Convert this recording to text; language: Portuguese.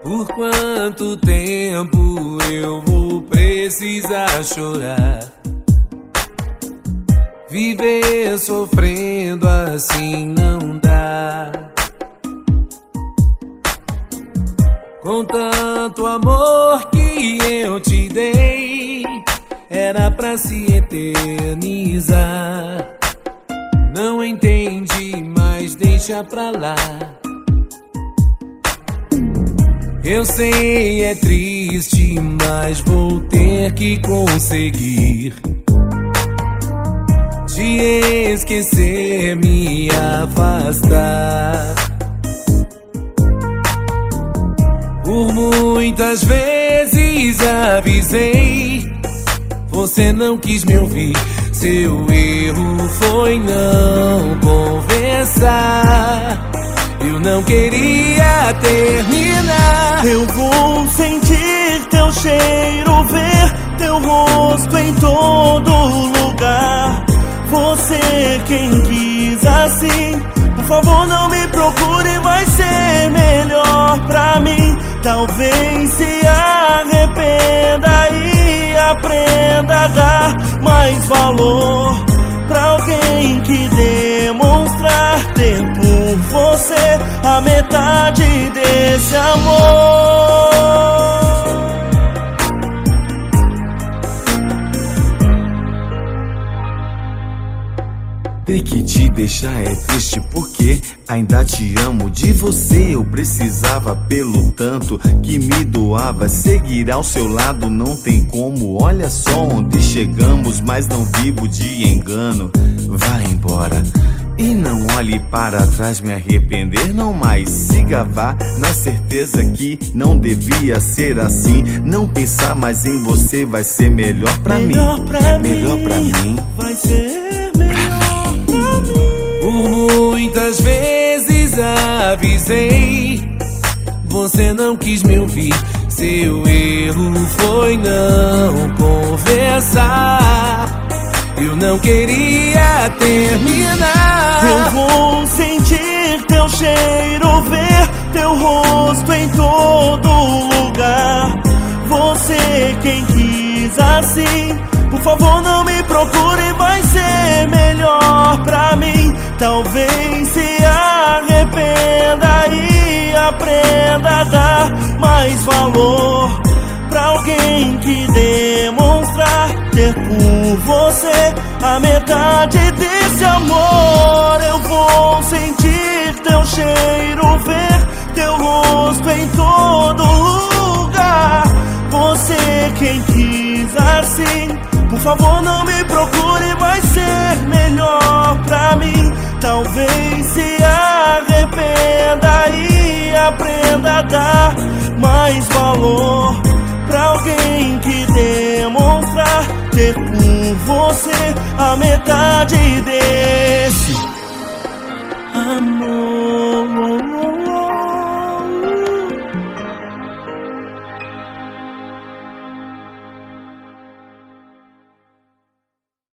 Por quanto tempo eu vou precisar chorar? Viver sofrendo assim não dá. Com tanto amor que eu te dei, era pra se eternizar. Não entendi, mas deixa pra lá. Eu sei, é triste, mas vou ter que conseguir te esquecer, me afastar. Por muitas vezes avisei, você não quis me ouvir. Seu erro foi não conversar. Eu não queria terminar. Eu vou sentir teu cheiro, ver teu rosto em todo lugar. Você quem quis assim, por favor não me procure, vai ser melhor pra mim. Talvez se arrependa e aprenda a dar mais valor pra alguém que demonstrar ter por você a metade desse amor. Ter que te deixar é triste porque ainda te amo. De você eu precisava pelo tanto que me doava. Seguir ao seu lado não tem como. Olha só onde chegamos, mas não vivo de engano. Vá embora e não olhe para trás, me arrepender não mais. Siga, vá na certeza que não devia ser assim. Não pensar mais em você vai ser melhor pra mim. Melhor pra mim. Vai ser melhor. Por muitas vezes avisei, você não quis me ouvir. Seu erro foi não conversar. Eu não queria terminar. Eu vou sentir teu cheiro, ver teu rosto em todo lugar. Você quem quis assim, por favor não me procure, vai ser melhor pra mim. Talvez se arrependa e aprenda a dar mais valor pra alguém que demonstrar ter por você a metade desse amor. Eu vou sentir teu cheiro, ver teu rosto em todo lugar. Você quem quis assim, por favor não me procure, vai ser melhor pra mim. Talvez se arrependa e aprenda a dar mais valor pra alguém que demonstrar ter por você a metade